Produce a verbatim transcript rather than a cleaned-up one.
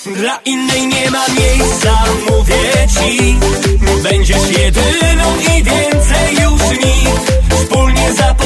Dla innej nie ma miejsca, mówię ci. Będziesz jedyną i więcej już nikt. Wspólnie za